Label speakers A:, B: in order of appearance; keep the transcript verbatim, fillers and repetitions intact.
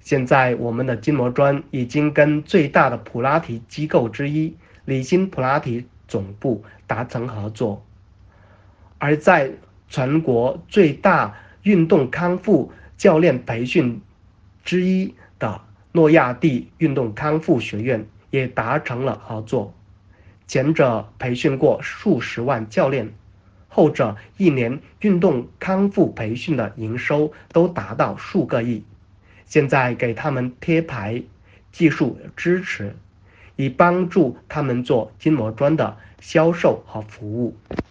A: 现在我们的筋膜砖已经跟最大的普拉提机构之一理心普拉提总部达成合作，而在全国最大运动康复教练培训之一的诺亚地运动康复学院也达成了合作，前者培训过数十万教练，后者一年运动康复培训的营收都达到数个亿。现在给他们贴牌技术支持，以帮助他们做筋膜砖的销售和服务。